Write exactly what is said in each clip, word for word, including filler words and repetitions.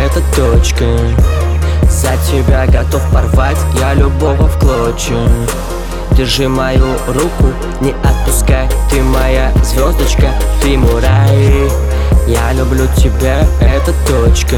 это точка. За тебя готов порвать я любого в клочья. Держи мою руку, не отпускай. Ты моя звездочка, ты мой рай. Я люблю тебя, это точка.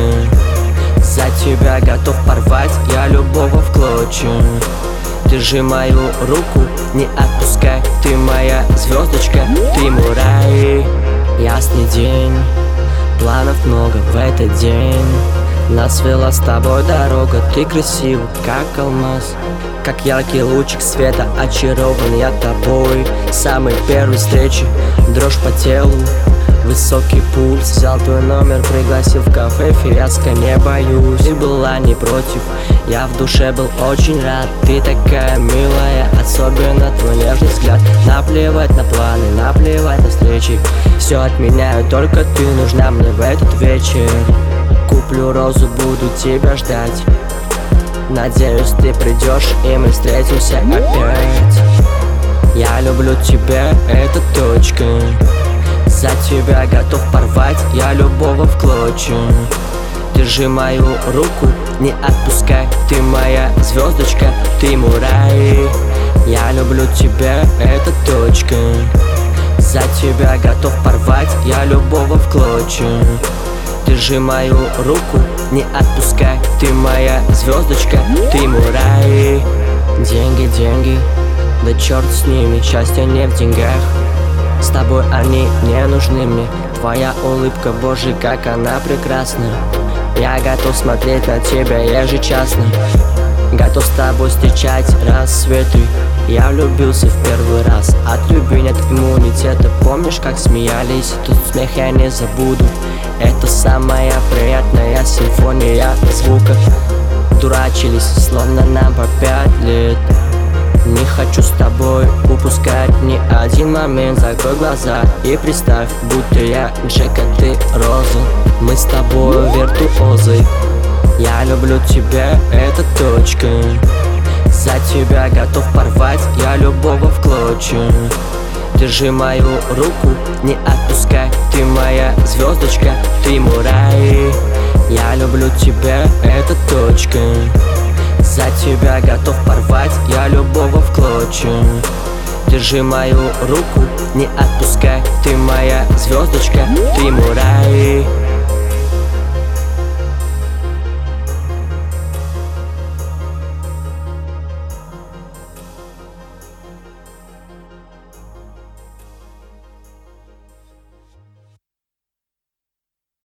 За тебя готов порвать я любого в клочья. Держи мою руку, не отпускай. Ты моя звездочка, ты мой рай. Ясный день, планов много в этот день. Нас вела с тобой дорога, ты красива, как алмаз. Как яркий лучик света, очарован я тобой. С самой первой встречи, дрожь по телу, высокий пульс. Взял твой номер, пригласил в кафе, фиаско не боюсь. Ты была не против, я в душе был очень рад. Ты такая милая, особенно твой нежный взгляд. Наплевать на планы, наплевать на встречи. Все отменяю, только ты нужна мне в этот вечер. Куплю розу, буду тебя ждать. Надеюсь, ты придешь, и мы встретимся опять. Я люблю тебя, это точка. За тебя готов порвать я любого в клочья. Держи мою руку, не отпускай. Ты моя звездочка, ты мой рай. Я люблю тебя, это точка. За тебя готов порвать я любого в клочья. Держи мою руку, не отпускай. Ты моя звездочка, ты мой рай. Деньги, деньги, да черт с ними, счастье не в деньгах. С тобой они не нужны мне. Твоя улыбка, боже, как она прекрасна. Я готов смотреть на тебя ежечасно. Готов с тобой встречать рассветы. Я влюбился в первый раз, от любви нет иммунитета. Помнишь, как смеялись, тот смех я не забуду. Это самая приятная симфония звука. Дурачились, словно нам по пять лет. Не хочу с тобой упускать ни один момент. Закрой глаза и представь, будто я Джек, а ты Роза. Мы с тобой виртуозы. Я люблю тебя, это точка. За тебя готов порвать я любого в клочья. Держи мою руку, не отпускай. Ты моя звездочка, ты мой рай. Я люблю тебя, это точка. За тебя готов порвать я любого в клочья. Держи мою руку, не отпускай. Ты моя звездочка, ты мой рай.